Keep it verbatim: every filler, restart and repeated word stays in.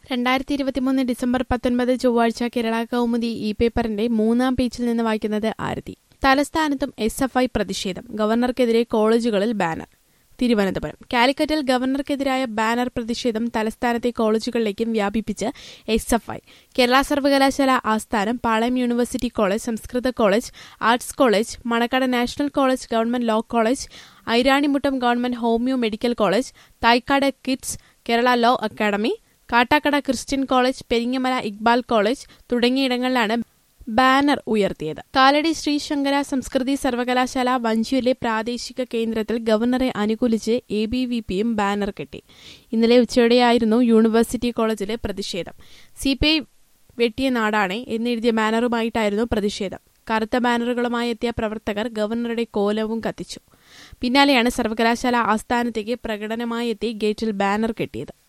രണ്ടായിരത്തി ഇരുപത്തിമൂന്ന് ഡിസംബർ പത്തൊൻപത് ചൊവ്വാഴ്ച കേരള കൗമുദി ഇ പേപ്പറിന്റെ മൂന്നാം പേജിൽ നിന്ന് വായിക്കുന്നത് ആരതി. തലസ്ഥാനത്തും എസ് എഫ് ഐ പ്രതിഷേധം, ഗവർണർക്കെതിരെ കോളേജുകളിൽ ബാനർ. തിരുവനന്തപുരം കാലിക്കറ്റിൽ ഗവർണർക്കെതിരായ ബാനർ പ്രതിഷേധം തലസ്ഥാനത്തെ കോളേജുകളിലേക്കും വ്യാപിപ്പിച്ച് എസ് എഫ് ഐ. കേരള സർവകലാശാല ആസ്ഥാനം, പാളയം യൂണിവേഴ്സിറ്റി കോളേജ്, സംസ്കൃത college, arts college, Manacaud national college, government law college, Ayiranimuttam government homeo medical college, Thycaud kids Kerala law academy, Kattakkada Christian college, Peringamala Iqbal college തുടങ്ങിയിടങ്ങളിലാണ് ബാനർ ഉയർത്തിയത്. കാലടി ശ്രീ ശങ്കര സംസ്കൃതി സർവകലാശാല വഞ്ചിയൂരിലെ പ്രാദേശിക കേന്ദ്രത്തിൽ ഗവർണറെ അനുകൂലിച്ച് എ ബി വി പിയും ബാനർ കെട്ടി. ഇന്നലെ ഉച്ചയോടെയായിരുന്നു യൂണിവേഴ്സിറ്റി കോളേജിലെ പ്രതിഷേധം. സി പി ഐ വെട്ടിയ നാടാണേ എന്നെഴുതിയ ബാനറുമായിട്ടായിരുന്നു പ്രതിഷേധം. കറുത്ത ബാനറുകളുമായി എത്തിയ പ്രവർത്തകർ ഗവർണറുടെ കോലവും കത്തിച്ചു. പിന്നാലെയാണ് സർവകലാശാല ആസ്ഥാനത്തേക്ക് പ്രകടനമായി എത്തി ഗേറ്റിൽ ബാനർ കെട്ടിയത്.